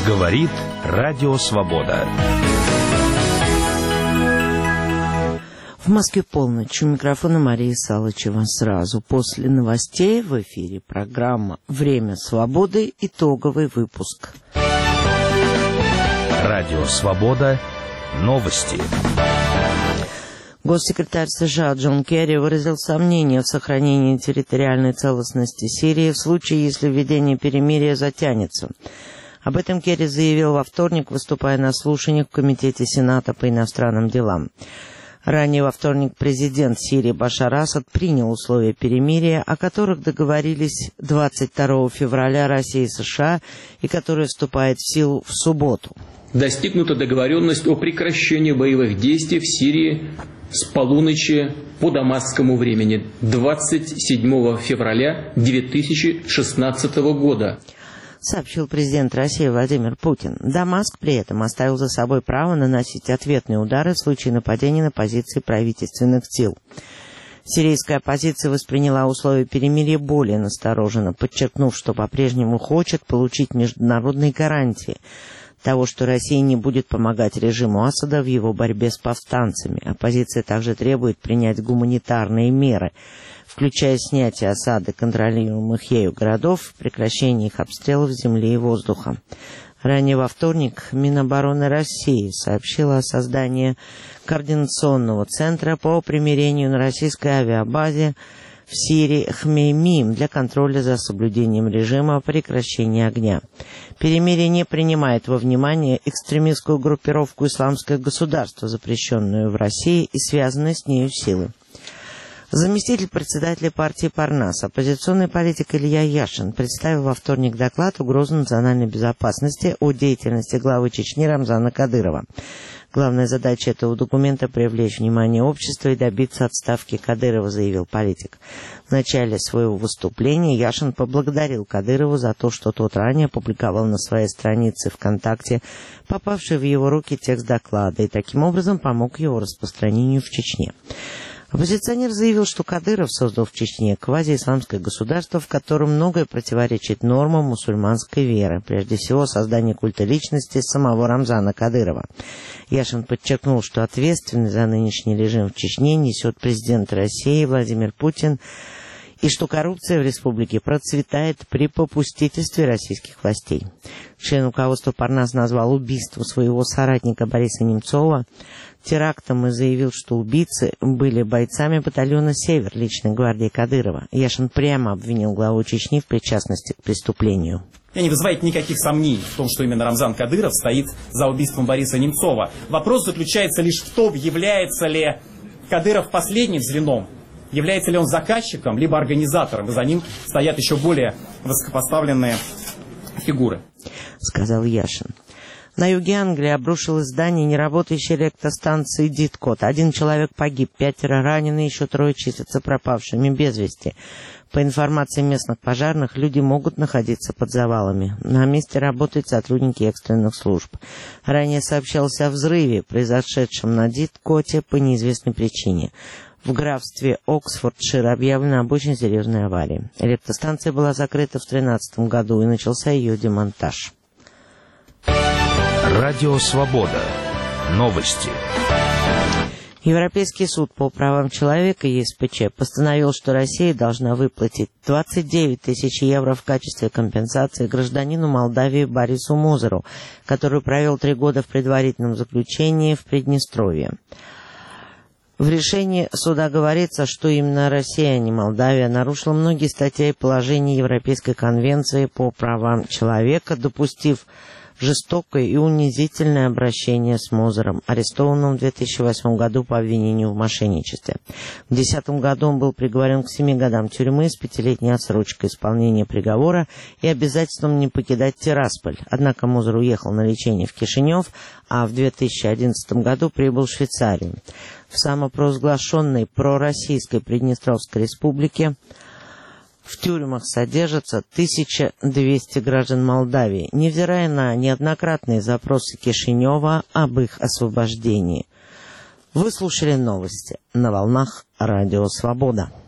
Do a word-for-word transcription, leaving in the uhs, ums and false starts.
Говорит Радио Свобода. В Москве полночь. У микрофона Мария Салычева. Сразу после новостей в эфире программа «Время свободы». Итоговый выпуск. Радио Свобода. Новости. Госсекретарь США Джон Керри выразил сомнения в сохранении территориальной целостности Сирии в случае, если введение перемирия затянется. Об этом Керри заявил во вторник, выступая на слушаниях в Комитете Сената по иностранным делам. Ранее во вторник президент Сирии Башар Асад принял условия перемирия, о которых договорились двадцать второго февраля Россия и США, и которое вступает в силу в субботу. Достигнута договоренность о прекращении боевых действий в Сирии с полуночи по дамасскому времени двадцать седьмого февраля две тысячи шестнадцатого года. Сообщил президент России Владимир Путин. Дамаск при этом оставил за собой право наносить ответные удары в случае нападения на позиции правительственных сил. Сирийская оппозиция восприняла условия перемирия более настороженно, подчеркнув, что по-прежнему хочет получить международные гарантии того, что Россия не будет помогать режиму Асада в его борьбе с повстанцами. Оппозиция также требует принять гуманитарные меры, включая снятие осады контролируемых ею городов, прекращение их обстрелов земли и воздуха. Ранее во вторник Минобороны России сообщила о создании координационного центра по примирению на российской авиабазе в Сирии Хмеймим для контроля за соблюдением режима прекращения огня. Перемирие не принимает во внимание экстремистскую группировку «Исламское государство», запрещенную в России и связанные с нею силы. Заместитель председателя партии «Парнас», оппозиционный политик Илья Яшин, представил во вторник доклад «Угрозы национальной безопасности» о деятельности главы Чечни Рамзана Кадырова. Главная задача этого документа – привлечь внимание общества и добиться отставки Кадырова, заявил политик. В начале своего выступления Яшин поблагодарил Кадырова за то, что тот ранее опубликовал на своей странице ВКонтакте попавший в его руки текст доклада и таким образом помог его распространению в Чечне. Оппозиционер заявил, что Кадыров создал в Чечне квазиисламское государство, в котором многое противоречит нормам мусульманской веры, прежде всего создание культа личности самого Рамзана Кадырова. Яшин подчеркнул, что ответственность за нынешний режим в Чечне несет президент России Владимир Путин, и что коррупция в республике процветает при попустительстве российских властей. Член руководства Парнас назвал убийство своего соратника Бориса Немцова терактом и заявил, что убийцы были бойцами батальона «Север» личной гвардии Кадырова. Яшин прямо обвинил главу Чечни в причастности к преступлению. И не вызывает никаких сомнений в том, что именно Рамзан Кадыров стоит за убийством Бориса Немцова. Вопрос заключается лишь в том, является ли Кадыров последним звеном, является ли он заказчиком, либо организатором, и за ним стоят еще более высокопоставленные фигуры. Сказал Яшин. На юге Англии обрушилось здание неработающей электростанции Диткот. Один человек погиб, пятеро ранены, еще трое числятся пропавшими без вести. По информации местных пожарных, люди могут находиться под завалами. На месте работают сотрудники экстренных служб. Ранее сообщалось о взрыве, произошедшем на Диткоте по неизвестной причине. В графстве Оксфордшир объявлена об очень серьезной аварии. Электростанция была закрыта в две тысячи тринадцатом году, и начался ее демонтаж. Радио Свобода. Новости. Европейский суд по правам человека ЕСПЧ постановил, что Россия должна выплатить двадцать девять тысяч евро в качестве компенсации гражданину Молдавии Борису Мозеру, который провел три года в предварительном заключении в Приднестровье. В решении суда говорится, что именно Россия, а не Молдавия, нарушила многие статьи и положения Европейской конвенции по правам человека, допустив жестокое и унизительное обращение с Мозером, арестованным в две тысячи восьмом году по обвинению в мошенничестве. В две тысячи десятом году он был приговорен к семи годам тюрьмы с пятилетней отсрочкой исполнения приговора и обязательством не покидать Тирасполь. Однако Мозер уехал на лечение в Кишинев, а в две тысячи одиннадцатом году прибыл в Швейцарию. В самопровозглашенной пророссийской Приднестровской республике в тюрьмах содержатся тысяча двести граждан Молдавии, невзирая на неоднократные запросы Кишинева об их освобождении. Вы слушали новости на волнах Радио Свобода.